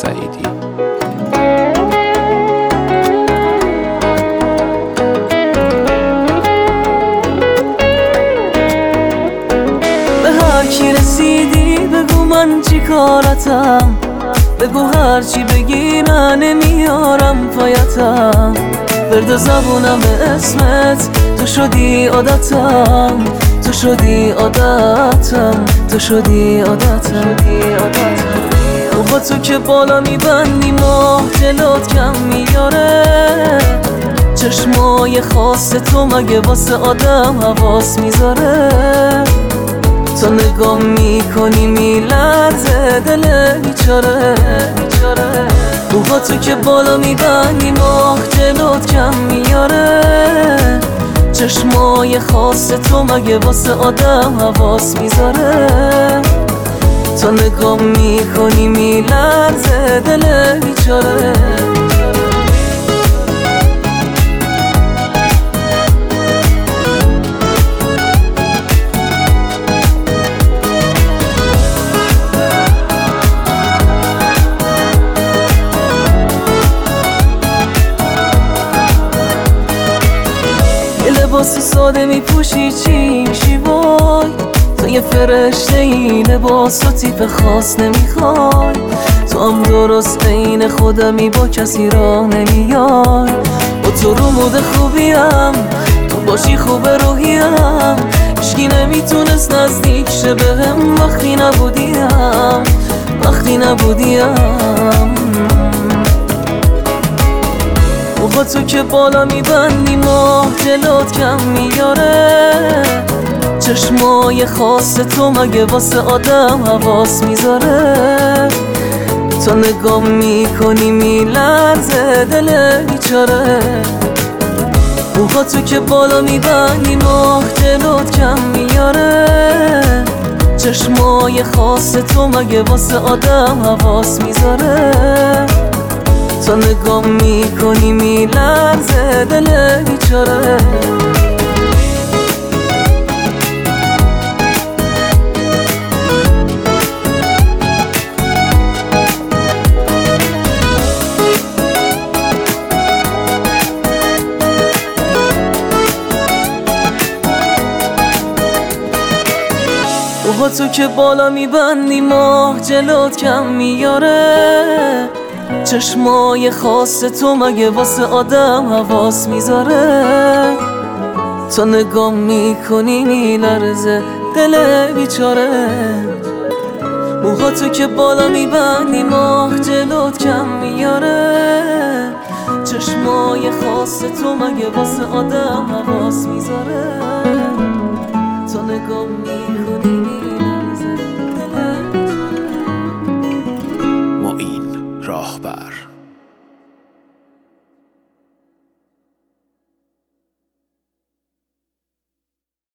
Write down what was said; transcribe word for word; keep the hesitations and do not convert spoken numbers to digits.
سعیدی. به هر کی رسیدی بگو من چی کارتم، بگو هر چی بگی من نمیارم پایتم. ورد زبونم اسمت، تو شدی عادتم، تو شدی عادتم، تو شدی عادتم. با تو که بالا میبندی ماه جلوت کم میاره، چشمای خاص تو مگه واسه آدم حواس میذاره. تو نگاه میکنی میلرزه دل بیچاره. موها تو که بالا میبندی ماه جلوت کم میاره، چشمای خاص تو مگه واسه آدم حواس میذاره. تو نگاه میکنی میلرزه دل بیچاره. لباس ساده میپوشی چی میشی وای، تو یه فرشته ای لباس و تیپ خاص نمیخوای. تو هم درست عین خودمی با کسی راه نمیای. با تو رو مود خوبیم، تو باشی خوب روحیم. هیچکی نمیتونست نزدیک شه بهم وقتی نبودیم، وقتی نبودیم. با تو که بالا میبندی ماه جلوت کم میاره، چشمای خاص تو مگه واسه آدم حواس میذاره. تو نگاه میکنی میلرزه دل بیچاره. با تو که بالا میبندی ماه جلوت کم میاره، چشمای خاص تو مگه واسه آدم حواس میذاره. تو نگاه میکنی میلرزه دل بیچاره. با تو که بالا میبندی ماه جلوت کم میاره، چشمای خاص تو مگه واسه آدم حواس میذاره. تو نگاه میکنی میلرزه دل بیچاره. موها تو که بالا میبندی ماه جلوت کم میاره، چشمای خاص تو مگه واسه آدم حواس میذاره. تو نگاه میکنی میلرزه دل بیچاره. معین راهبر.